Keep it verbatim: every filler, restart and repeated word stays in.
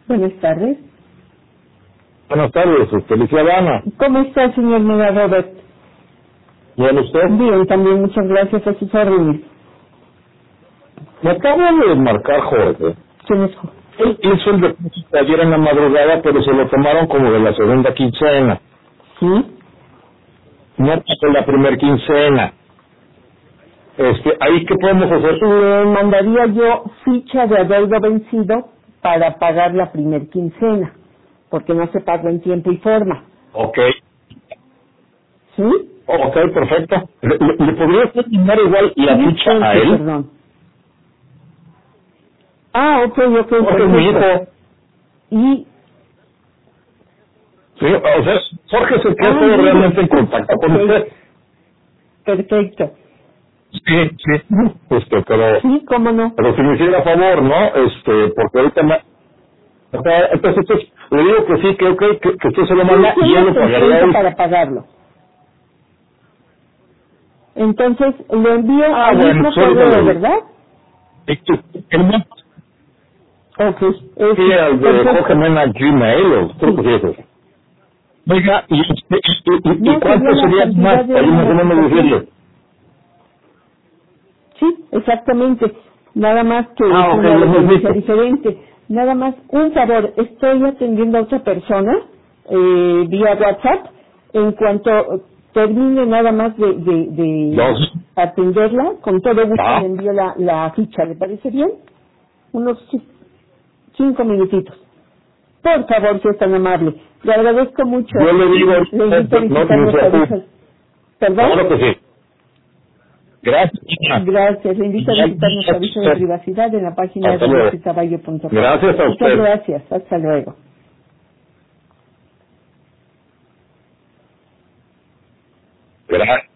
Buenas tardes. Buenas tardes, Felicia Dana. ¿Cómo está, señor Mega Robert? ¿Bien usted? Bien, también, muchas gracias a sus órdenes. Me acaba de marcar Jorge. ¿Quién es Jorge? Él hizo el depósito ayer en la madrugada, pero se lo tomaron como de la segunda quincena. ¿Sí? No de la primera quincena. Este, ¿ahí qué podemos hacer? Le mandaría yo ficha de adeudo vencido para pagar la primer quincena, porque no se paga en tiempo y forma. Ok. ¿Sí? Ok, perfecto. ¿Le, le, le podría usted mandar igual la Sí, ficha sí, a sí, él? perdón. Ah, ok, ok, Jorge es mi hijo. perfecto. Y... Sí, o sea, Jorge es el que ha Ah, estado mire, realmente en contacto con ok, usted. perfecto. Sí, sí. Este, pero, Sí, cómo no. pero si me hiciera favor, ¿no? Este, porque ahorita me... O sea, entonces, entonces, le digo que sí, que ok, que, que usted se lo Sí, manda y tiene él lo hasta el pagaría treinta hoy. para pagarlo. Entonces, lo envío Ah, al bueno, mismo pues ahorita le correo, digo. ¿verdad? Este, el más Ok, sí, ese, al de Jorge perfecto. Mena Gmail, o creo que Sí. sí es eso. Oiga, ¿y, este, y, y, y No, sería cuánto la sería cantidad más? de Ahí una más o menos amortización. decirle. Sí, exactamente. Nada más que es Ah, ok, una lo hemos referencia visto. diferente. Nada más, un favor, estoy atendiendo a otra persona eh, vía WhatsApp. En cuanto termine nada más de, de, de Dos. atenderla, con todo gusto le Ah, envío la, la ficha. ¿Le parece bien? Unos ci- cinco minutitos. Por favor, si es tan amable. Le agradezco mucho. yo le digo, Le invito a no, visitar no se nuestra preocupe. visa. ¿Perdón? Claro que sí. Gracias. Gracias. Le invito a visitar nuestro aviso de privacidad en la página Hasta de luego. rositabayo punto com. Gracias a Muchas usted. gracias. Hasta luego. Gracias.